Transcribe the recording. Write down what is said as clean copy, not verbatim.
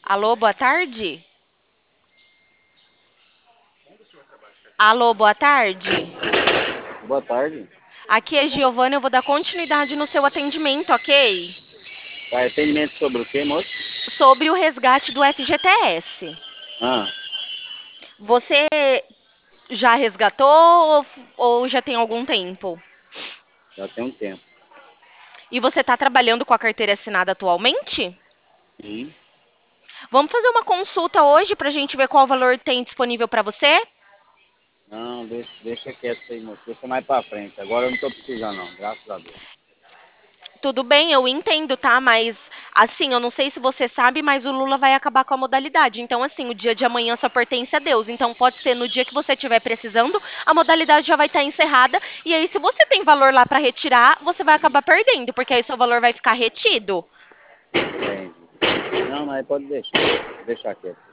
Alô, boa tarde? Alô, boa tarde? Boa tarde. Aqui é Giovana, eu vou dar continuidade no seu atendimento, ok? Tá, atendimento sobre o quê, moço? Sobre o resgate do FGTS. Ah, Você já resgatou ou já tem algum tempo? já tem um tempo. E você está trabalhando com a carteira assinada atualmente? Sim. Vamos fazer uma consulta hoje para a gente ver qual valor tem disponível para você? Não, deixa quieto isso aí, moço. Deixa mais pra frente. Agora eu não tô precisando, não. Graças a Deus. Tudo bem, eu entendo, tá? Mas, assim, eu não sei se você sabe, mas o Lula vai acabar com a modalidade. Então, assim, o dia de amanhã só pertence a Deus. Então, pode ser no dia que você estiver precisando, a modalidade já vai estar encerrada. E aí, se você tem valor lá para retirar, você vai acabar perdendo, porque aí seu valor vai ficar retido. Entendi. Não, mas pode deixar. Deixa quieto.